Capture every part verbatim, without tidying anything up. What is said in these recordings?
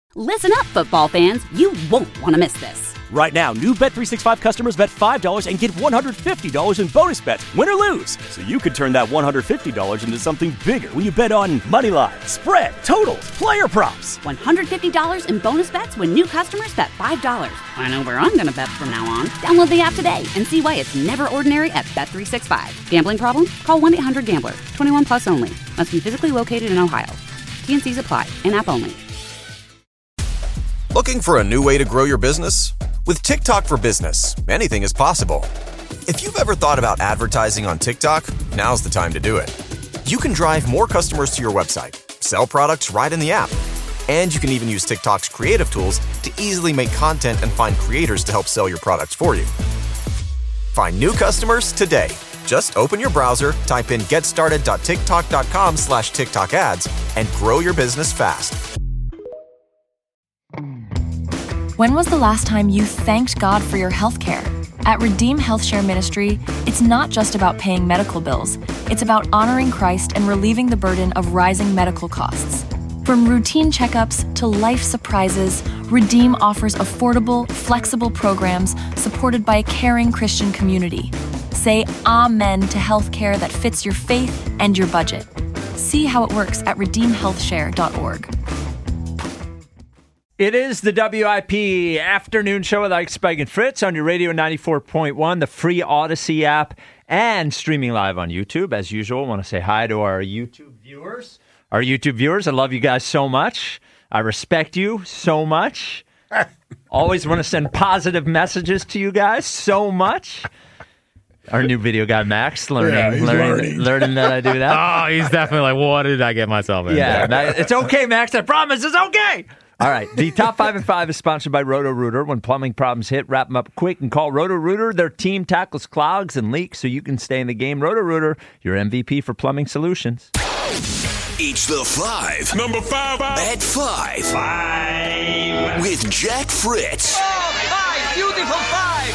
Listen up, football fans. You won't want to miss this. Right now, new Bet three sixty-five customers bet five dollars and get one hundred fifty dollars in bonus bets, win or lose. So you could turn that one hundred fifty dollars into something bigger when you bet on money line, spread, totals, player props. one hundred fifty dollars in bonus bets when new customers bet five dollars. I know where I'm going to bet from now on. Download the app today and see why it's never ordinary at Bet three sixty-five. Gambling problem? Call one eight hundred gambler. twenty-one plus only. Must be physically located in Ohio. T N Cs apply. In-app only. Looking for a new way to grow your business? With TikTok for Business, anything is possible. If you've ever thought about advertising on TikTok, now's the time to do it. You can drive more customers to your website, sell products right in the app, and you can even use TikTok's creative tools to easily make content and find creators to help sell your products for you. Find new customers today. Just open your browser, type in getstarted.tiktok.com slash TikTok ads, and grow your business fast. When was the last time you thanked God for your health care? At Redeem Health Share Ministry, it's not just about paying medical bills. It's about honoring Christ and relieving the burden of rising medical costs. From routine checkups to life surprises, Redeem offers affordable, flexible programs supported by a caring Christian community. Say amen to health care that fits your faith and your budget. See how it works at redeem health share dot org. It is the W I P afternoon show with Ike, Spike, and Fritz on your radio ninety-four point one, the free Odyssey app, and streaming live on YouTube. As usual, I want to say hi to our YouTube viewers. Our YouTube viewers, I love you guys so much. I respect you so much. Always want to send positive messages to you guys so much. Our new video guy, Max, learning, yeah, he's learning, learning. learning that I do that. Oh, he's definitely like, what did I get myself in? Yeah, Max, it's okay, Max. I promise it's okay. All right, the Top five and five is sponsored by Roto-Rooter. When plumbing problems hit, wrap them up quick and call Roto-Rooter. Their team tackles clogs and leaks so you can stay in the game. Roto-Rooter, your M V P for plumbing solutions. It's the five. Number five. At five. Five. With Jack Fritz. Oh, five. Beautiful five.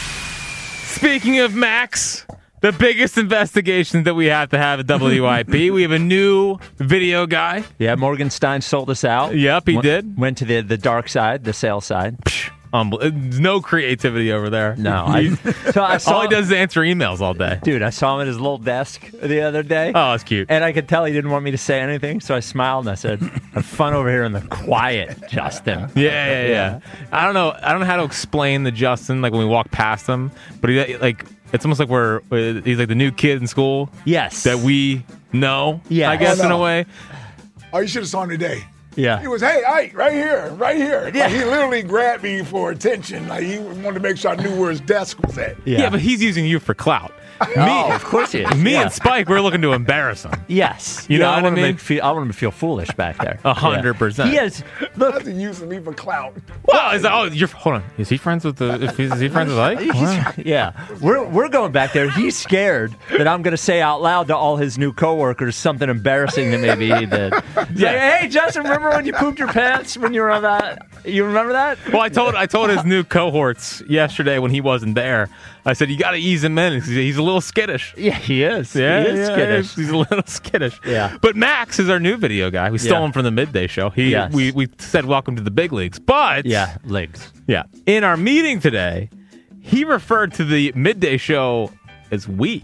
Speaking of Max, the biggest investigation that we have to have at W I P, we have a new video guy. Yeah, Morgenstein sold us out. Yep, he went, did. Went to the, the dark side, the sales side. Um, no creativity over there. No. I, so I saw, all he does is answer emails all day. Dude, I saw him at his little desk the other day. Oh, it's cute. And I could tell he didn't want me to say anything, so I smiled and I said, have fun over here in the quiet, Justin. Yeah, yeah, yeah, yeah. I don't know. I don't know how to explain the Justin, like when we walk past him, but he, like, it's almost like we're, he's like the new kid in school. Yes. That we know, yeah. I guess, oh, no. in a way. Oh, you should have saw him today. Yeah. He was, hey, Ike, right here, right here. Yeah. Like, he literally grabbed me for attention. Like, he wanted to make sure I knew where his desk was at. Yeah, yeah but he's using you for clout. Me, oh, of course he is. Me yeah. and Spike, we're looking to embarrass him. Yes. You yeah, know I what want I mean? To feel, I want him to feel foolish back there. A hundred percent. He has, look. That's using me for clout. Well, is that, oh, you're, hold on. Is he friends with the, if he's, is he friends with Ike? Wow. Yeah. We're, we're going back there. He's scared that I'm going to say out loud to all his new coworkers something embarrassing that maybe he did. Yeah. Like, hey, Justin, remember when you pooped your pants when you were on that? You remember that? Well, I told I told his new cohorts yesterday when he wasn't there. I said, you got to ease him in. He's a little skittish. Yeah, he is. Yeah, he is yeah, skittish. He's a little skittish. Yeah. But Max is our new video guy. We stole yeah. him from the Midday Show. He, yes. we, we said welcome to the big leagues. But yeah, leagues. Yeah. In our meeting today, he referred to the Midday Show as we.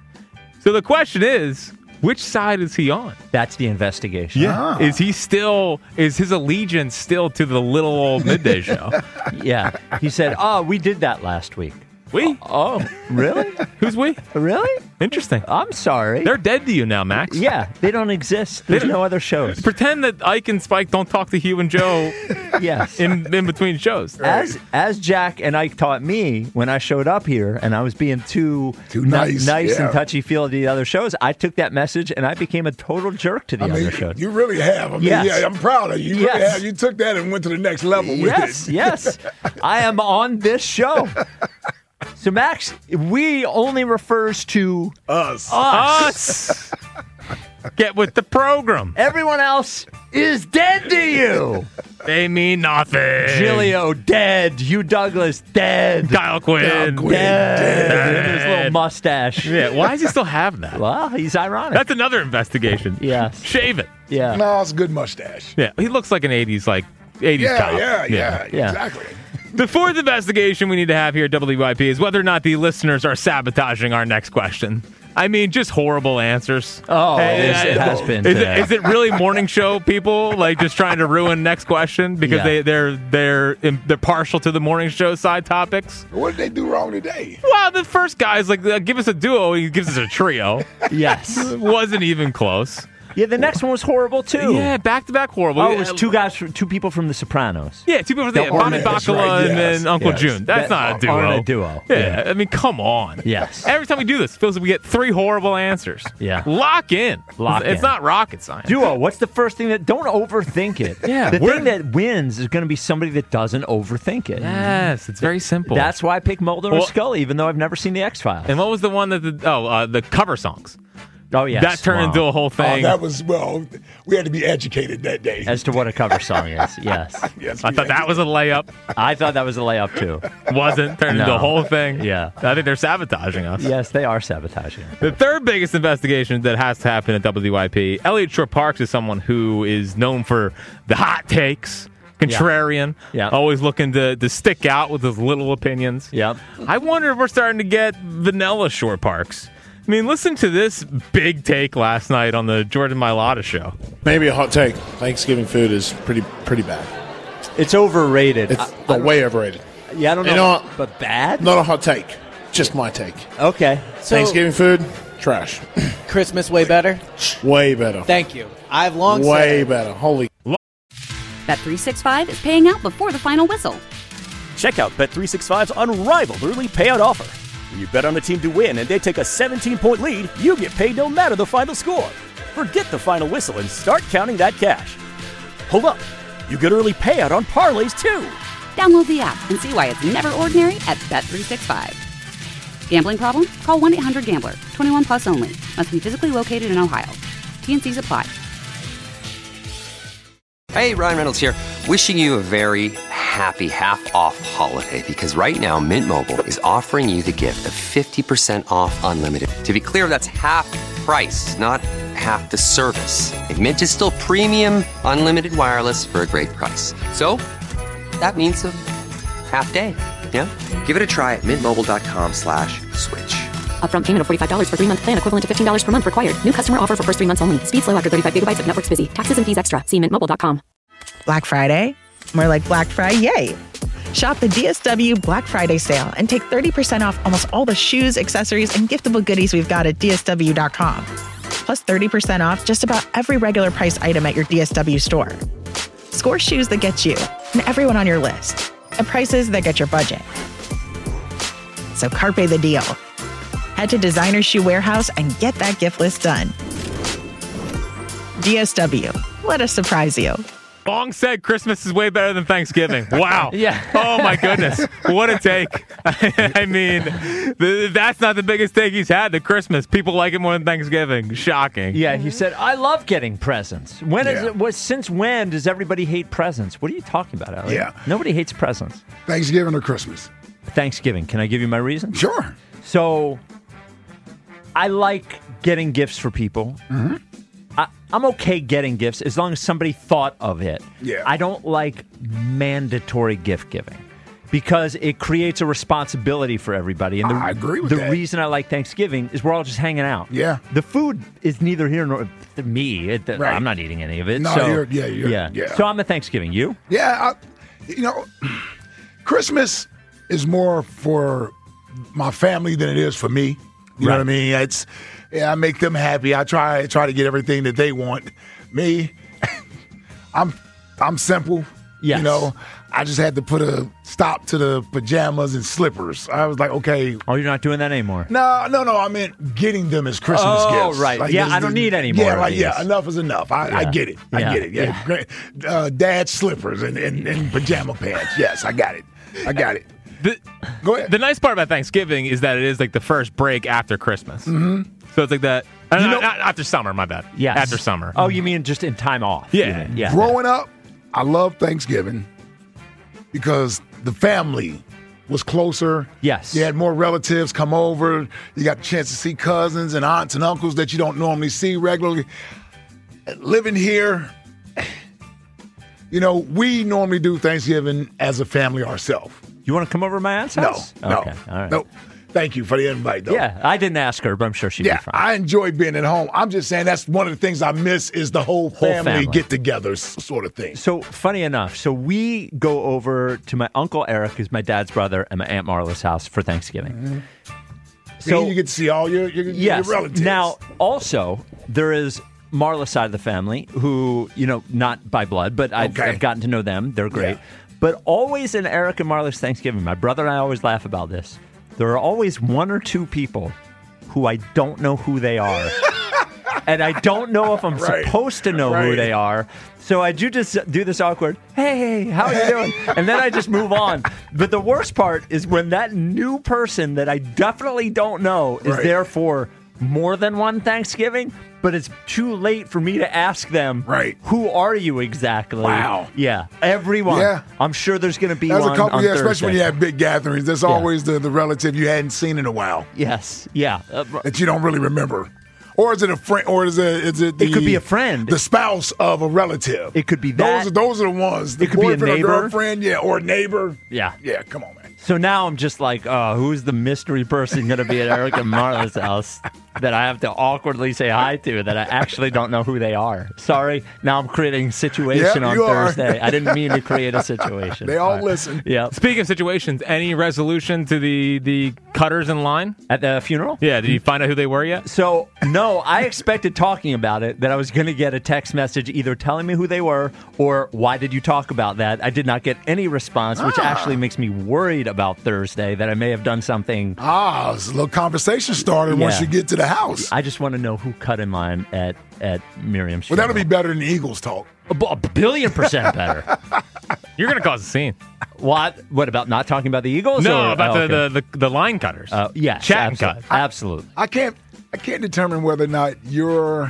So the question is, which side is he on? That's the investigation. Yeah. Ah. Is he still, is his allegiance still to the little old Midday Show? Yeah. He said, oh, we did that last week. We? Oh, really? Who's we? Really? Interesting. I'm sorry. They're dead to you now, Max. Yeah, they don't exist. There's don't, no other shows. Pretend that Ike and Spike don't talk to Hugh and Joe yes. in, in between shows. As as Jack and Ike taught me when I showed up here and I was being too, too nice, n- nice yeah. and touchy-feely to the other shows, I took that message and I became a total jerk to the I mean, other shows. You really have. I mean, yes. yeah, I'm proud of you. You yes. really have. You took that and went to the next level with yes, it. Yes, yes. I am on this show. So, Max, we only refers to us. Us. Us. Get with the program. Everyone else is dead to you. They mean nothing. Giglio, dead. Hugh Douglas, dead. Kyle Quinn, Kyle Quinn dead. dead. His little mustache. Yeah, why does he still have that? Well, he's ironic. That's another investigation. Yes. Shave it. Yeah. No, it's a good mustache. Yeah, he looks like an eighties, like, eighties Yeah, cop. yeah, yeah, Yeah. exactly. The fourth investigation we need to have here at W Y P is whether or not the listeners are sabotaging our next question. I mean, just horrible answers. Oh, Hey, it, is, I- it has been. Is today. it, is it really morning show people like just trying to ruin next question because Yeah. they they're they're they're partial to the morning show side topics? What did they do wrong today? Well, the first guy's like, uh, give us a duo. He gives us a trio. Yes. It wasn't even close. Yeah, the next one was horrible too. Yeah, back to back horrible. Oh, it was two guys, from, two people from The Sopranos. Yeah, two people. The Yeah, Bobby Ornate- that's Bacala right, and yes, then Uncle yes. June. That's That- not a duo. aren't a duo. Yeah, Yeah. I mean, come on. Yes. Every time we do this, it feels like we get three horrible answers. Yeah. Lock in. Lock it's, it's in. not rocket science. Duo, what's the first thing that, don't overthink it. Yeah, The we're- thing that wins is going to be somebody that doesn't overthink it. Yes, it's very simple. That's why I picked Mulder Well- or Scully, even though I've never seen the X-Files. and what was the one that the oh uh, the cover songs Oh, yes. that turned Wow. into a whole Oh, thing. that was, well, we had to be educated that day. As to what a cover song is, yes. Yes, I we thought had that to. was a layup. I thought that was a layup, too. Wasn't turned into No. a whole thing. Yeah. I think they're sabotaging us. Yes, they are sabotaging it. The third biggest investigation that has to happen at W Y P, Elliot Shore Parks is someone who is known for the hot takes, contrarian, Yeah. always looking to, to stick out with his little opinions. Yep. I wonder if we're starting to get vanilla Shore Parks. I mean, listen to this big take last night on the Jordan Mailata show. Maybe a hot take. Thanksgiving food is pretty pretty bad. It's overrated. It's I- I way overrated. yeah, I don't know. You know what? But bad? Not a hot take. Just my take. Okay. So, Thanksgiving food, trash. Christmas way better? Way better. Thank you. I've long Way said better. Holy. Bet three sixty-five is paying out before the final whistle. Check out Bet three sixty-five's unrivaled early payout offer. When you bet on a team to win and they take a seventeen-point lead, you get paid no matter the final score. Forget the final whistle and start counting that cash. Hold up. You get early payout on parlays, too. Download the app and see why it's never ordinary at Bet three sixty-five. Gambling problem? Call one eight hundred gambler. twenty-one plus only. Must be physically located in Ohio. T N Cs apply. Hey, Ryan Reynolds here. Wishing you a very happy half-off holiday because right now Mint Mobile is offering you the gift of fifty percent off unlimited. To be clear, that's half price, not half the service. And Mint is still premium unlimited wireless for a great price. So that means a half day. Yeah? Give it a try at mintmobile.com slash switch. Upfront payment of forty-five dollars for three-month plan equivalent to fifteen dollars per month required. New customer offer for first three months only. Speed slow after thirty-five gigabytes if network's busy. Taxes and fees extra. See mint mobile dot com. Black Friday? More like Black Friday, yay! Shop the D S W Black Friday sale and take thirty percent off almost all the shoes, accessories, and giftable goodies we've got at D S W dot com. Plus thirty percent off just about every regular price item at your D S W store. Score shoes that get you and everyone on your list at prices that get your budget. So carpe the deal. Head to Designer Shoe Warehouse and get that gift list done. D S W. Let us surprise you. Long said Christmas is way better than Thanksgiving. Wow. Yeah. Oh, my goodness. What a take. I mean, th- that's not the biggest take he's had to Christmas. People like it more than Thanksgiving. Shocking. Yeah, he said, I love getting presents. When is Yeah. it? Was, since when does everybody hate presents? What are you talking about, Elliot? Yeah. Nobody hates presents. Thanksgiving or Christmas? Thanksgiving. Can I give you my reason? Sure. So, I like getting gifts for people. Mm-hmm. I, I'm okay getting gifts as long as somebody thought of it. Yeah. I don't like mandatory gift giving because it creates a responsibility for everybody. And the, I agree with the that. reason I like Thanksgiving is we're all just hanging out. Yeah. The food is neither here nor me. It, Right. I'm not eating any of it. No, so, you're- yeah, you're- yeah. yeah. So I'm a Thanksgiving. You? Yeah, I, you know, Christmas is more for my family than it is for me. You know Right. what I mean? It's yeah, I make them happy. I try try to get everything that they want. Me, I'm I'm simple. Yes. You know, I just had to put a stop to the pajamas and slippers. I was like, okay. Oh, you're not doing that anymore. No, no, no. I meant getting them as Christmas Oh, gifts. right. Yeah, this- I don't need any Yeah, more of like yeah, these. enough is enough. I, I Yeah. get it. I Yeah. get it. Yeah, Great. Uh, dad's slippers and, and, and pajama pants. Yes, I got it. I got it. The, Go ahead. The nice part about Thanksgiving is that it is like the first break after Christmas. Mm-hmm. So it's like that. Uh, You know- not- after summer, my bad. Yes. After summer. Oh, you mean just in time off? Yeah. You mean- Yeah. Growing up, I loved Thanksgiving because the family was closer. Yes. You had more relatives come over. You got the chance to see cousins and aunts and uncles that you don't normally see regularly. Living here, You know, we normally do Thanksgiving as a family ourselves. You want to come over to my aunt's No, house? no, Okay, all right. no. Thank you for the invite, though. Yeah, I didn't ask her, but I'm sure she'd Yeah, be fine. I enjoy being at home. I'm just saying that's one of the things I miss is the whole family, Whole family. get-togethers sort of thing. So, funny enough, so we go over to my Uncle Eric, who's my dad's brother, and my Aunt Marla's house for Thanksgiving. Mm-hmm. So See, you get to see all your, your, yes. your relatives. Now, also, there is Marla's side of the family who, you know, not by blood, but I've, Okay. I've gotten to know them. They're great. Yeah. But always in Eric and Marla's Thanksgiving, my brother and I always laugh about this. There are always one or two people who I don't know who they are. And I don't know if I'm Right. supposed to know who Right. they are. So I do just do this awkward, hey, how are you doing? And then I just move on. But the worst part is when that new person that I definitely don't know is Right. there for more than one Thanksgiving, but it's too late for me to ask them, Right. who are you exactly? Wow. Yeah, everyone. Yeah. I'm sure there's going to be There's one a couple, on yeah, Thursday. especially when you have big gatherings. There's Yeah. always the, the relative you hadn't seen in a while Yes, yeah. Uh, that you don't really remember. Or is it a friend? Or is it? Is it? The, It could be a friend. the spouse of a relative. It could be that. Those are those are the ones. The It could be a boyfriend or neighbor. girlfriend, yeah, or a neighbor. yeah. Yeah, come on, man. So now I'm just like, oh, who's the mystery person going to be at Eric and Marla's house that I have to awkwardly say hi to that I actually don't know who they are? Sorry, now I'm creating a situation Yep, on you are. Thursday. I didn't mean to create a situation. They all right. listen. Yeah. Speaking of situations, any resolution to the the cutters in line? At the funeral? Yeah, did you find out who they were yet? So, no, I expected talking about it that I was going to get a text message either telling me who they were or why did you talk about that? I did not get any response, which Ah. actually makes me worried about Thursday that I may have done something. Ah, it's a little conversation started once Yeah. you get to the house. I just want to know who cut in line at, at Miriam's Well, that'll be funeral. better than the Eagles talk. A b- a billion percent better. You're going to cause a scene. What? What about not talking about the Eagles? No, or- about oh, the, okay. the, the the line cutters. Uh, yes, Chat and absolutely. cut. Absolutely. I can't. I can't determine whether or not you're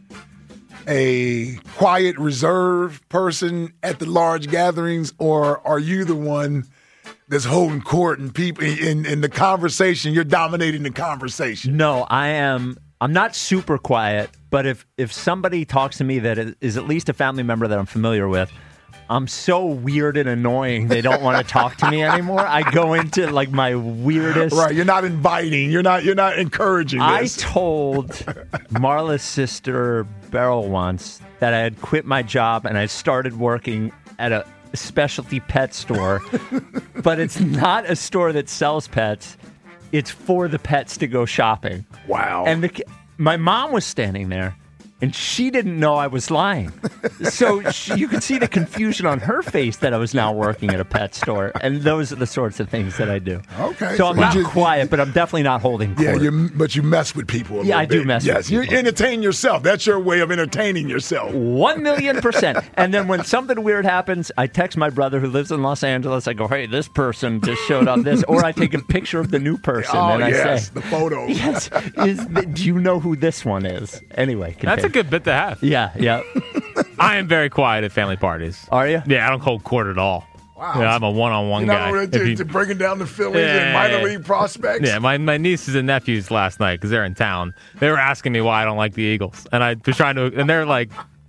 a quiet, reserved person at the large gatherings, or are you the one that's holding court and people in, in the conversation? You're dominating the conversation. No, I am. I'm not super quiet, but if if somebody talks to me that is, is at least a family member that I'm familiar with, I'm so weird and annoying they don't want to talk to me anymore. I go into like my weirdest. Right, you're not inviting. You're not. You're not encouraging I this. told Marla's sister Beryl once that I had quit my job and I started working at a specialty pet store, but it's not a store that sells pets. It's for the pets to go shopping. Wow. And the, ki- my mom was standing there, and she didn't know I was lying. So she, you could see the confusion on her face that I was now working at a pet store. And those are the sorts of things that I do. Okay. So I'm so not you just- quiet, but I'm definitely not holding court. Yeah, you, but you mess with people. A Yeah, little I do bit. mess with yes, you people. entertain yourself. That's your way of entertaining yourself. One million percent. And then when something weird happens, I text my brother who lives in Los Angeles. I go, hey, this person just showed up this. Or I take a picture of the new person Oh, and I yes, say, the photo. yes, is the, do you know who this one is? Anyway, That's a continue. good bit to have. Yeah, yeah. I am very quiet at family parties. Are you? Yeah, I don't hold court at all. Wow. Yeah, I'm a one-on-one You know, guy. we're If to, you- to breaking down the Phillies Yeah, and minor yeah, league prospects. Yeah, my, my nieces and nephews last night, because they're in town, they were asking me why I don't like the Eagles. And I was trying to, and they're like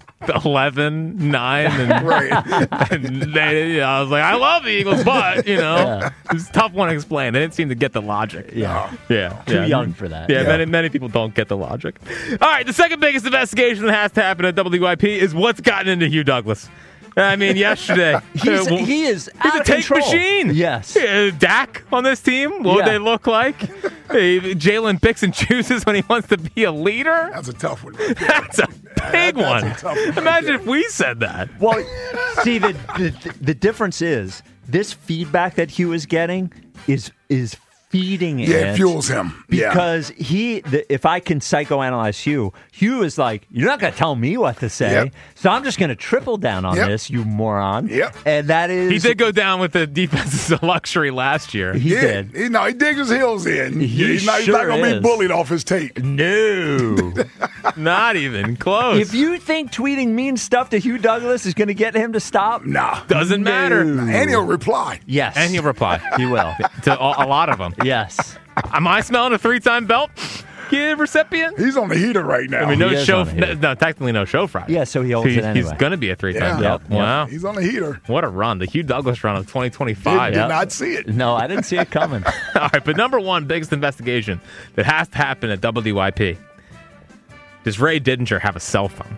eleven, nine, and, Right. and they, you know, I was like, I love the Eagles, but, you know, Yeah. it's a tough one to explain. They didn't seem to get the logic. Yeah. Yeah. Too yeah. young for that. Yeah, Yeah. Many, many people don't get the logic. All right, the second biggest investigation that has to happen at W I P is what's gotten into Hugh Douglas. I mean, yesterday. He's, uh, well, he is He's out a of take control. machine. Yes. Uh, Dak on this team, what would Yeah. they look like? Hey, Jalen picks and chooses when he wants to be a leader. That's a tough one. That's a big That's a one. tough one right Imagine there. if we said that. Well, see, the, the the difference is this feedback that Hugh is getting is is feeding it. Yeah, it fuels him. Yeah. Because he, the, if I can psychoanalyze Hugh, Hugh is like, you're not going to tell me what to say, Yep. so I'm just going to triple down on Yep. this, you moron. Yep. And that is... He did go down with the defense as a luxury last year. He Yeah, did. He, no, he digs his heels in. He he's not, he's sure not going to is. be bullied off his tape. No. Not even close. If you think tweeting mean stuff to Hugh Douglas is going to get him to stop, Nah. Doesn't matter. And he'll reply. yes. And he'll reply He will. to a, a lot of them. Yes. Am I smelling a three-time belt? give recipient? He's on the heater right now. I mean, no He is show. on the heater. No, technically no show Friday. Yeah, so he holds he's, it anyway. He's going to be a three-time Yeah. Yep. Yep. Wow. He's on the heater. What a run. The Hugh Douglas run of twenty Did, twenty-five. did Yeah. not see it. No, I didn't see it coming. All right, but number one biggest investigation that has to happen at W D Y P. Does Ray Didinger have a cell phone?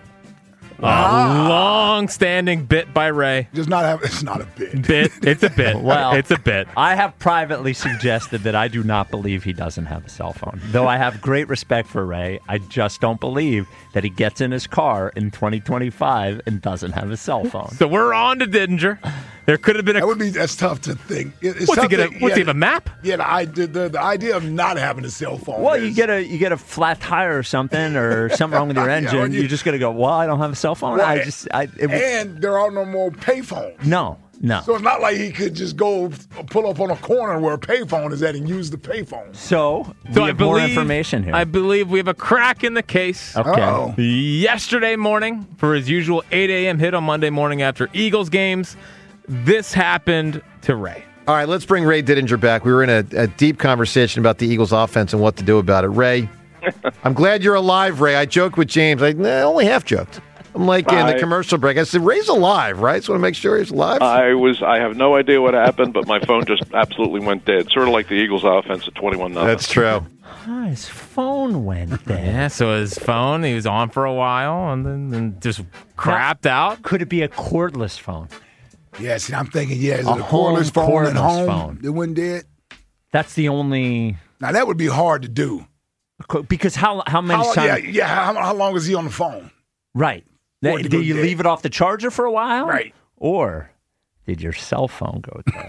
A long-standing bit by Ray. Just not have. It's not a bit. Bit. It's a bit. Well, it's a bit. I have privately suggested that I do not believe he doesn't have a cell phone. Though I have great respect for Ray, I just don't believe that he gets in his car in twenty twenty-five and doesn't have a cell phone. So we're on to Didinger. There could have been a. That would be. That's tough to think. It- It's What's he tough gonna? to- What's he yeah, have a map? Yeah, the, idea- the, the idea of not having a cell phone. Well, is- you get a you get a flat tire or something, or something wrong with your Yeah, engine. or you- You're just gonna go. Well, I don't have a cell phone. Well, I just I it, and there are no more payphones. no no. So it's not like he could just go pull up on a corner where a payphone is at and use the payphone. So, So we I have more believe- information here. I believe we have a crack in the case. okay. Uh-oh. Yesterday morning, for his usual eight a.m. hit on Monday morning after Eagles games, this happened to Ray. All right, let's bring Ray Didinger back. We were in a, a deep conversation about the Eagles offense and what to do about it. Ray, I'm glad you're alive, Ray. I joked with James. I nah, only half joked. I'm like in the I- commercial break. I said, Ray's alive, right? So I want to make sure he's alive. I was. I have no idea what happened, but my phone just absolutely went dead. Sort of like the Eagles' offense at twenty-one nothing. That's true. Ah, his phone went dead. Yeah, so his phone, he was on for a while and then and just crapped out. Could it be a cordless phone? Yeah, see, I'm thinking, yeah, is A it a home cordless phone at cordless home phone. that went dead? That's the only Now, that would be hard to do. because how how many How, times? yeah, yeah how, how long is he on the phone? Right. Or it to Did go you dead. leave it off the charger for a while? Right. Or did your cell phone go dead?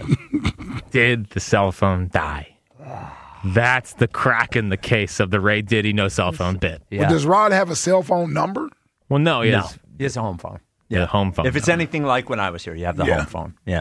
Did the cell phone die? That's the crack in the case of the Ray Diddy no cell phone bit. Yeah. Well, does Rod have a cell phone number? Well, no, he no, has it's a home phone. the home phone. If it's number. anything like when I was here, you have the Yeah. home phone. Yeah.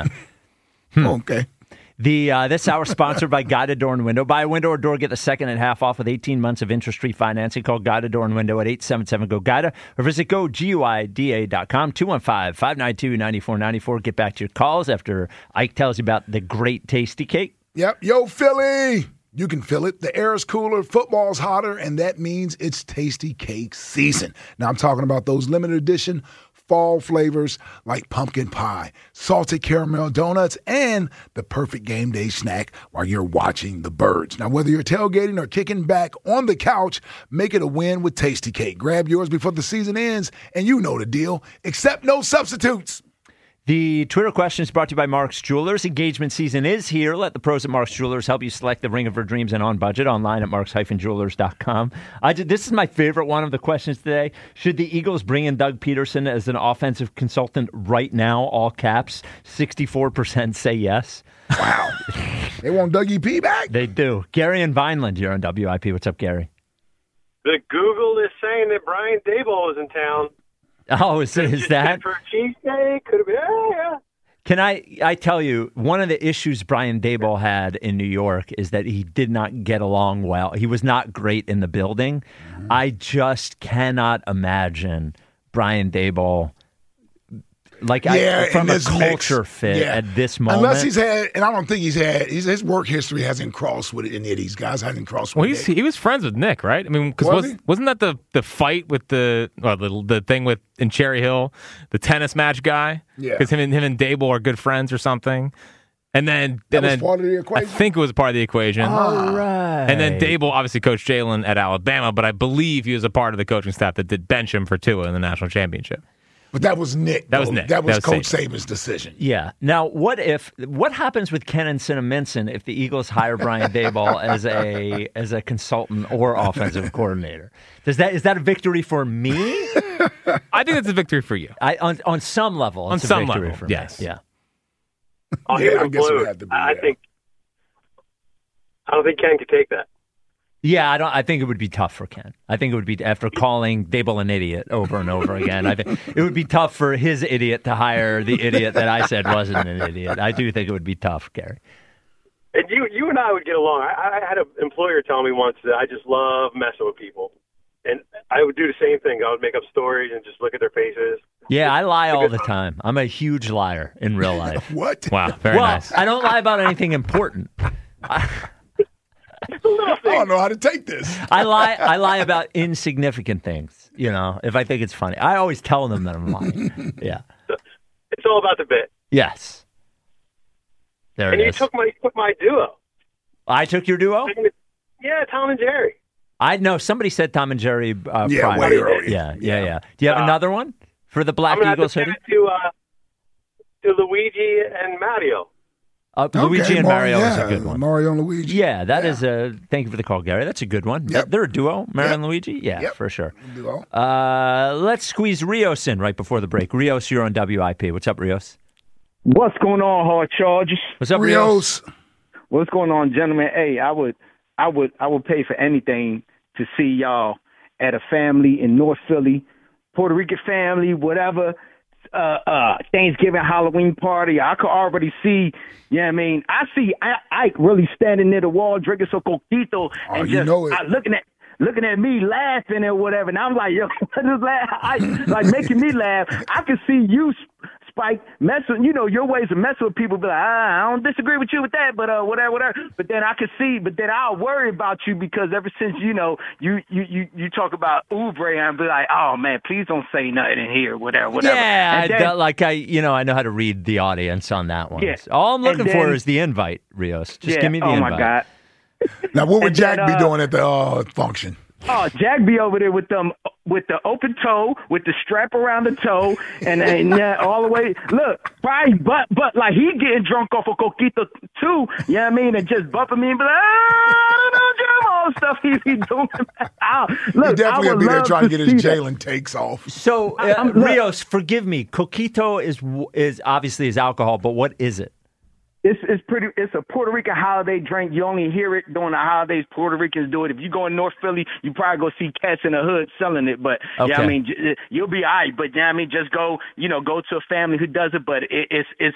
Okay. The uh, this hour sponsored by Guided Door and Window. Buy a window or door, get the second and half off with eighteen months of interest-free financing. Call Guided Door and Window at eight seven seven, G O, G U I D A or visit go G U I D A dot com, two one five, five nine two, nine four nine four. Get back to your calls after Ike tells you about the great tasty cake. Yep. Yo, Philly. You can feel it. The air is cooler, football's hotter, and that means it's tasty cake season. Now, I'm talking about those limited edition fall flavors like pumpkin pie, salted caramel donuts, and the perfect game day snack while you're watching the birds. Now, whether you're tailgating or kicking back on the couch, make it a win with Tasty Cake. Grab yours before the season ends, and you know the deal. Accept no substitutes. The Twitter question is brought to you by Mark's Jewelers. Engagement season is here. Let the pros at Mark's Jewelers help you select the ring of your dreams and on budget online at marks dash jewelers dot com. I did, this is my favorite one of the questions today. Should the Eagles bring in Doug Peterson as an offensive consultant right now, all caps? sixty-four percent say yes. Wow. They want Dougie P back? They do. Gary and Vineland here on W I P. What's up, Gary? The Google is saying that Brian Daboll is in town. Oh, is, is that? For a cheesesteak? Could have been, yeah, yeah. Can I, I tell you, one of the issues Brian Daboll had in New York is that he did not get along well. He was not great in the building. Mm-hmm. I just cannot imagine Brian Daboll, like Yeah, I, from in a this culture mix. fit Yeah. at this moment. Unless he's had, and I don't think he's had, his, his work history hasn't crossed with any of these guys, hasn't crossed with Well, he's, Nick. he was friends with Nick, right? I mean, because Was was, he? wasn't that the, the fight with the well, the the thing with in Cherry Hill, the tennis match guy? Yeah. Because him and him and Dable are good friends or something. And then, That and was then part of the I equation? think it was part of the equation. All right. And then Dable obviously coached Jalen at Alabama, but I believe he was a part of the coaching staff that did bench him for Tua in the national championship. But that was Nick. That was though. Nick. That was, That was Coach Saban's decision. Yeah. Now, what if what happens with Ken and Cinnaminson if the Eagles hire Brian Daboll as a as a consultant or offensive coordinator? Does that is that a victory for me? I think it's a victory for you. I on on some level, On it's a some victory level, for me. yes. Yeah. I'll Yeah, give I him guess it would blue. have to be, I yeah. think. I don't think Ken could take that. Yeah, I don't. I think it would be tough for Ken. I think it would be after calling Dable an idiot over and over again. I think it would be tough for his idiot to hire the idiot that I said wasn't an idiot. I do think it would be tough, Gary. And you, you and I would get along. I, I had an employer tell me once that I just love messing with people, and I would do the same thing. I would make up stories and just look at their faces. Yeah, I lie all the time. I'm a huge liar in real life. What? Wow, very well, nice. I don't lie about anything important. I, But The little things. I don't know how to take this. I lie. I lie about insignificant things. You know, if I think it's funny, I always tell them that I'm lying. Yeah. It's all about the bit. Yes. There and it you is. took my took my duo. I took your duo. Yeah, Tom and Jerry. I know somebody said Tom and Jerry. Uh, yeah, prior. way early. Yeah, yeah, yeah. Do you have uh, another one for the Black I'm Eagles hoodie? hoodie? To uh, to Luigi and Mario. Uh, Okay, Luigi and Mario Mario, is a yeah, good one. Mario and Luigi. Yeah, that is a. Thank you for the call, Gary. That's a good one. Yep. They're a duo, Mario Yep. and Luigi. Yeah, Yep. for sure. Duo. Uh, let's squeeze Rios in right before the break. Rios, you're on W I P. What's up, Rios? What's going on, Hard Charges? What's up, Rios? Rios? What's going on, gentlemen? Hey, I would, I would, I would pay for anything to see y'all at a family in North Philly, Puerto Rican family, whatever. Uh, uh, Thanksgiving, Halloween party. I could already see. Yeah, you know I mean, I see Ike really standing near the wall drinking some coquito and Oh, you just know it. uh, looking at. Looking at me laughing or whatever, and I'm like, yo, just laugh, I, like making me laugh. I can see you, Spike, messing, you know, your ways of messing with people. Be like, ah, I don't disagree with you with that, but uh, whatever, whatever. But then I can see, but then I'll worry about you because ever since you know you you you, you talk about Ubre, and be like, oh man, please don't say nothing in here, whatever, whatever. Yeah, And I, then- like I, you know, I know how to read the audience on that one. Yeah. All I'm looking And for then- is the invite, Rios. Just yeah, give me the oh invite. my God. Now, what would And Jack then, be uh, doing at the uh, function? Oh, Jack be over there with them, with the open toe, with the strap around the toe, and, and yeah, all the way. Look, probably, but but like he getting drunk off of coquito too. You know what I mean? And just bumping me and be like, ah, I don't know, Jim, all the stuff he be doing. I, look, He definitely I would would be there love trying to get his see that. Jalen takes off. So, uh, I'm- look- Rios, forgive me. Coquito is is obviously is alcohol, but what is it? It's it's pretty. It's a Puerto Rican holiday drink. You only hear it during the holidays. Puerto Ricans do it. If you go in North Philly, you probably go see cats in the hood selling it. But yeah, Okay. I mean, j- you'll be all right. But yeah, I mean, just go. You know, go to a family who does it. But it, it's it's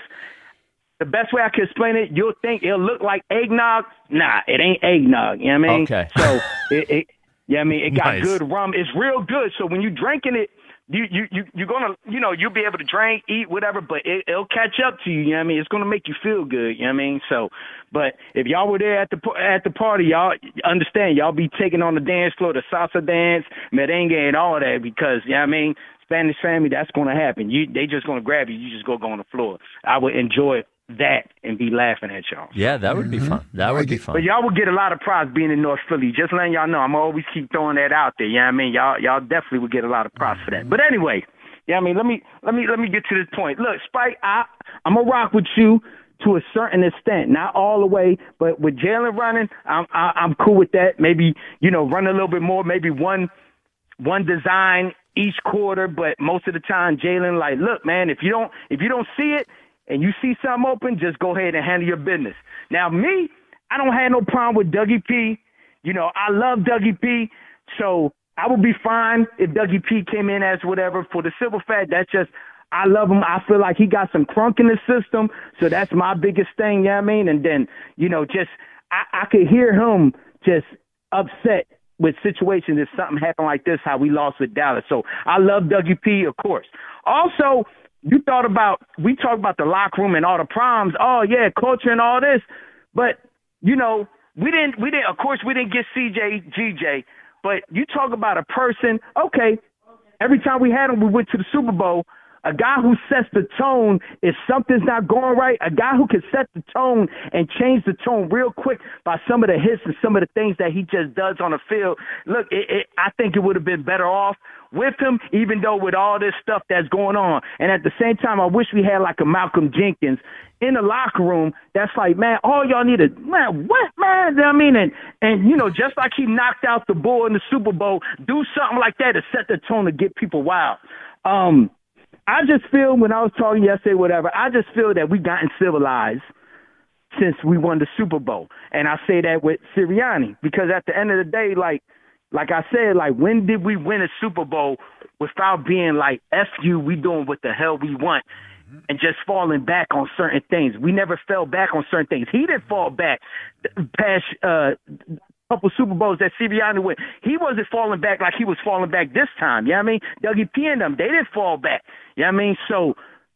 the best way I can explain it. You'll think it'll look like eggnog. Nah, it ain't eggnog. You know what I mean? Okay. So it, it yeah, I mean, it got Nice. good rum. It's real good. So when you drinking it. You you you you're gonna you know you'll be able to drink, eat, whatever, but it, it'll catch up to you. You know what I mean? It's gonna make you feel good. You know what I mean? So, but if y'all were there at the at the party, y'all understand y'all be taking on the dance floor, the salsa dance, merengue, and all that because you know what I mean. Spanish family, that's gonna happen. You they just gonna grab you. You just go go on the floor. I would enjoy that and be laughing at y'all. Yeah, that would be fun. That would be fun. But y'all will get a lot of props being in North Philly. Just letting y'all know, I'm always keep throwing that out there. You know what I mean? Y'all y'all definitely will get a lot of props for that. But anyway, yeah, I mean, let me let me let me get to this point. Look, Spike, I I'm gonna rock with you to a certain extent, not all the way, but with Jalen running, I'm I, I'm cool with that. Maybe you know, run a little bit more, maybe one one design each quarter, but most of the time, Jalen, like, look, man, if you don't if you don't see it. And you see something open, just go ahead and handle your business. Now, me, I don't have no problem with Dougie P. You know, I love Dougie P. So I would be fine if Dougie P came in as whatever. For the simple fact, that's just, I love him. I feel like he got some crunk in the system. So that's my biggest thing, you know what I mean? And then, you know, just, I, I could hear him just upset with situations if something happened like this, how we lost with Dallas. So I love Dougie P, of course. Also, you thought about, we talked about the locker room and all the problems. Oh, yeah, culture and all this. But, you know, we didn't, we didn't, of course, we didn't get C J, G J. But you talk about a person, okay, every time we had him, we went to the Super Bowl. A guy who sets the tone if something's not going right, a guy who can set the tone and change the tone real quick by some of the hits and some of the things that he just does on the field. Look, it, it, I think it would have been better off with him, even though with all this stuff that's going on. And at the same time, I wish we had like a Malcolm Jenkins in the locker room that's like, man, all y'all need to, man, what, man? I mean, and, and, you know, just like he knocked out the bull in the Super Bowl, do something like that to set the tone to get people wild. Um, I just feel when I was talking yesterday, whatever, I just feel that we gotten civilized since we won the Super Bowl. And I say that with Sirianni because at the end of the day, like, like I said, like, when did we win a Super Bowl without being like, F you, we doing what the hell we want and just falling back on certain things? We never fell back on certain things. He didn't fall back past uh, couple Super Bowls that Sirianni went. He wasn't falling back like he was falling back this time. You know what I mean? Dougie P and them, they didn't fall back. You know what I mean? So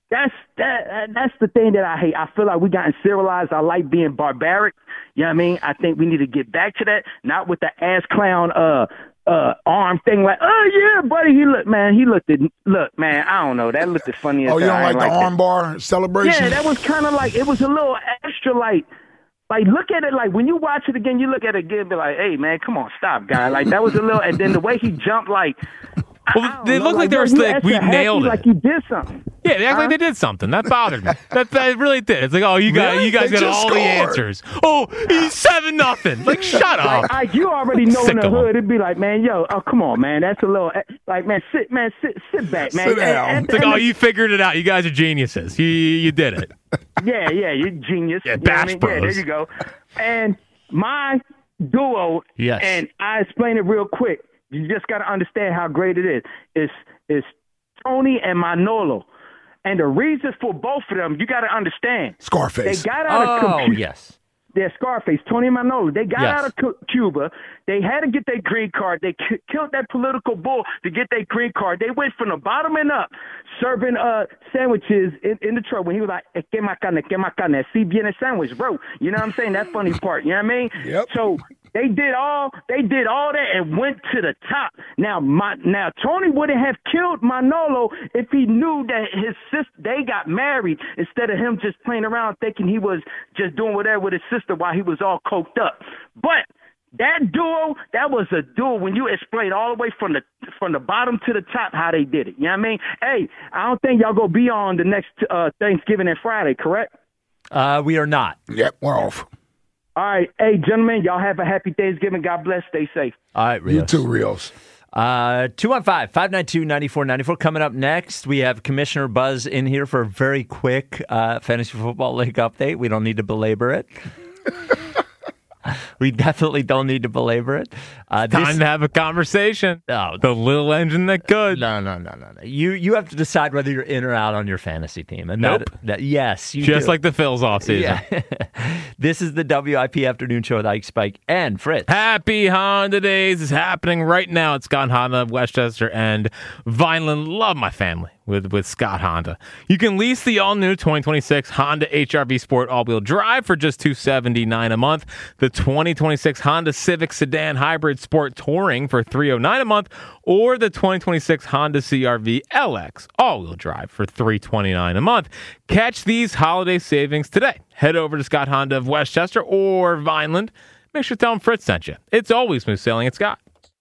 That's that. That's the thing that I hate. I feel like we gotten serialized. I like being barbaric. You know what I mean? I think we need to get back to that, not with the ass clown uh uh arm thing. Like, oh yeah, buddy, he looked man. He looked at look man. I don't know. That looked as funny as. Oh, you don't like the like arm that. bar celebration? Yeah, that was kind of like it was a little extra. Like, like look at it. Like when you watch it again, you look at it again, and be like, hey man, come on, stop, guy. Like that was a little. And then the way he jumped, like. Well, they know, looked like, like they were you like, we extra nailed happy, it. Like you did something. Yeah, they act Huh? like they did something. That bothered me. that, that really did. It's like, oh, you guys, Really? you guys They got just all the scored. answers. Oh, he's seven nothing. Like, shut up. Like, like you already know Sick in the of 'em. hood, it'd be like, man, yo, oh come on, man, that's a little like, man, sit, man, sit, sit back, man. Sit And- down. and- It's like, and oh, the- you figured it out. You guys are geniuses. You you did it. Yeah, yeah, you're genius. Yeah, You know what I Bash mean? Yeah, there Bros. you go. And my duo, Yes. and I explain it real quick. You just got to understand how great it is. It's it's Tony and Manolo. And the reason for both of them, you got to understand. Scarface. They got out of Oh, computer. yes. They're Scarface, Tony and Manolo. They got Yes. out of Cu- Cuba. They had to get their green card. They ki- killed that political bull to get their green card. They went from the bottom and up, serving uh sandwiches in, in the truck. When he was like, "Eh, "Que ma carne, que ma carne, si viene sandwich, bro." You know what I'm saying? That funny part. You know what I mean? Yep. So they did all they did all that and went to the top. Now, my now Tony wouldn't have killed Manolo if he knew that his sister they got married instead of him just playing around thinking he was just doing whatever with his sister while he was all coked up. But that duo, that was a duo when you explain all the way from the from the bottom to the top how they did it. You know what I mean? Hey, I don't think y'all gonna be on the next uh, Thanksgiving and Friday, correct? Uh, we are not. Yep, we're off. All right. Hey, gentlemen, y'all have a happy Thanksgiving. God bless. Stay safe. All right, Rios. You too, Rios. Uh, two one five, five nine two, nine four nine four. Coming up next, we have Commissioner Buzz in here for a very quick uh, Fantasy Football League update. We don't need to belabor it. We definitely don't need to belabor it. Uh, Time this- to have a conversation. No, the little engine that could. No, no, no, no, no. You you have to decide whether you're in or out on your fantasy team. And Nope. that, that yes, you Just do. like the Phils offseason. Yeah. This is the W I P Afternoon Show with Ike Spike and Fritz. Happy Honda Days is happening right now at Scott Honda of Westchester and Vineland. Love my family with, with Scott Honda. You can lease the all-new twenty twenty-six Honda H R V Sport all-wheel drive for just two hundred seventy-nine dollars a month, the twenty twenty-six Honda Civic Sedan Hybrid Sport Touring for three hundred nine dollars a month, or the twenty twenty-six Honda C R V L X all-wheel drive for three hundred twenty-nine dollars a month. Catch these holiday savings today. Head over to Scott Honda of Westchester or Vineland. Make sure to tell them Fritz sent you. It's always smooth sailing at Scott.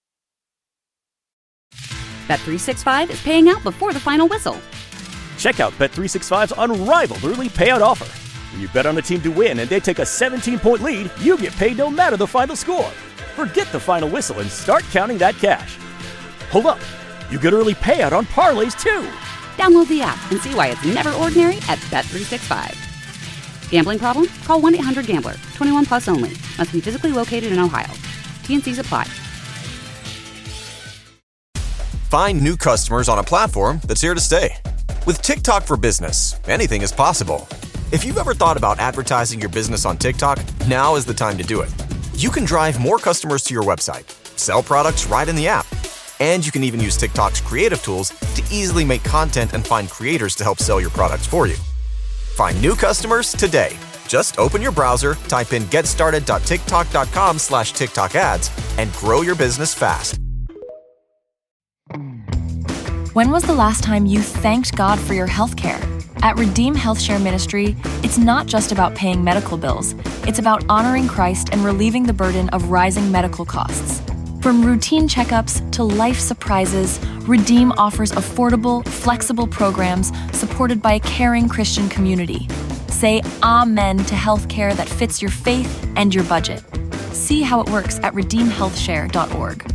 Bet three sixty-five is paying out before the final whistle. Check out Bet three sixty-five's unrivaled early payout offer. When you bet on a team to win and they take a seventeen-point lead, you get paid no matter the final score. Forget the final whistle and start counting that cash. Hold up. You get early payout on parlays, too. Download the app and see why it's never ordinary at Bet three sixty-five. Gambling problem? Call one eight hundred gambler. twenty-one plus only. Must be physically located in Ohio. T N Cs apply. Find new customers on a platform that's here to stay. With TikTok for Business, anything is possible. If you've ever thought about advertising your business on TikTok, now is the time to do it. You can drive more customers to your website, sell products right in the app, and you can even use TikTok's creative tools to easily make content and find creators to help sell your products for you. Find new customers today. Just open your browser, type in getstarted.tiktok.com slash TikTok ads, and grow your business fast. When was the last time you thanked God for your health care? At Redeem Health Share Ministry, it's not just about paying medical bills. It's about honoring Christ and relieving the burden of rising medical costs. From routine checkups to life surprises, Redeem offers affordable, flexible programs supported by a caring Christian community. Say amen to health care that fits your faith and your budget. See how it works at redeem health share dot org.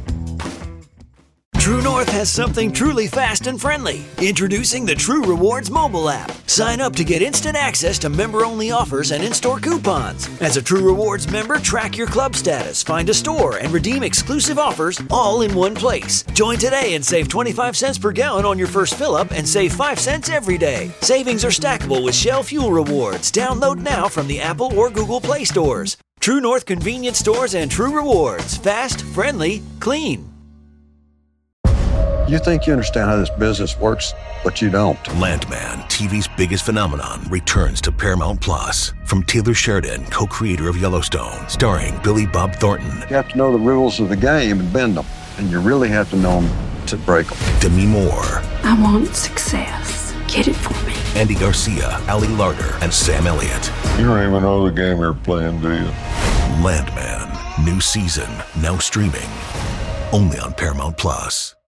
True North has something truly fast and friendly. Introducing the True Rewards mobile app. Sign up to get instant access to member-only offers and in-store coupons. As a True Rewards member, track your club status, find a store, and redeem exclusive offers all in one place. Join today and save twenty-five cents per gallon on your first fill-up and save five cents every day. Savings are stackable with Shell Fuel Rewards. Download now from the Apple or Google Play stores. True North Convenience Stores and True Rewards. Fast, friendly, clean. You think you understand how this business works, but you don't. Landman, T V's biggest phenomenon, returns to Paramount Plus. From Taylor Sheridan, co-creator of Yellowstone, starring Billy Bob Thornton. You have to know the rules of the game and bend them, and you really have to know them to break them. Demi Moore. I want success. Get it for me. Andy Garcia, Ali Larter, and Sam Elliott. You don't even know the game you're playing, do you? Landman, new season, now streaming, only on Paramount Plus.